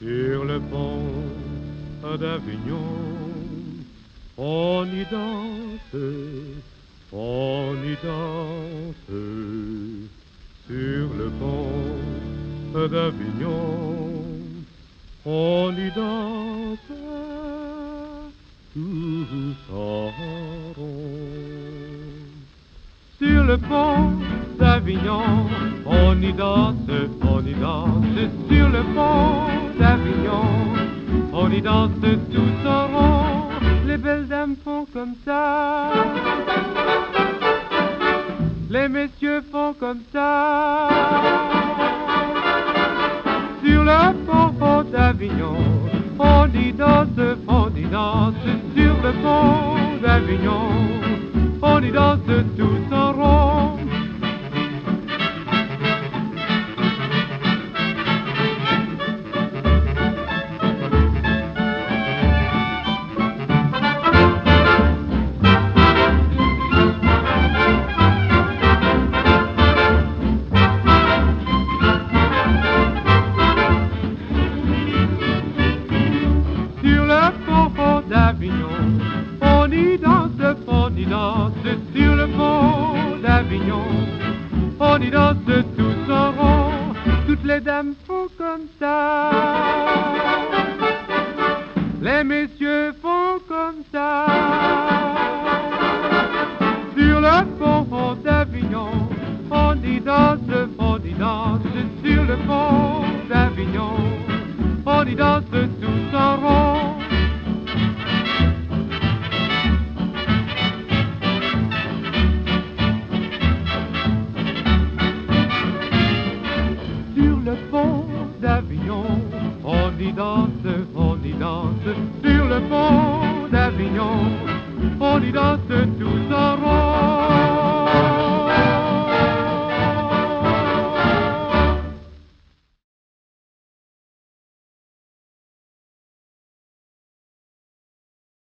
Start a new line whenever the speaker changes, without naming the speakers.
Sur le pont d'Avignon, on y danse, on y danse. Sur le pont d'Avignon, on y danse tous en rond. Sur le pont d'Avignon, on y danse, on y danse. Sur le pont d'Avignon, on y danse tous en rond. Les belles dames font comme ça, les messieurs font comme ça. Sur le pont d'Avignon, on y danse, on y danse. Sur le pont d'Avignon, on y danse tous en rond. Sur le pont d'Avignon, on y danse, on y danse. Sur le pont d'Avignon, on y danse tous en rond. Toutes les dames font comme ça, les messieurs font comme ça. Sur le pont d'Avignon, on y danse, on y danse. Sur le pont d'Avignon, on y danse tous en rond. Sur le pont d'Avignon, on y danse, on y danse. Sur le pont d'Avignon, on y danse.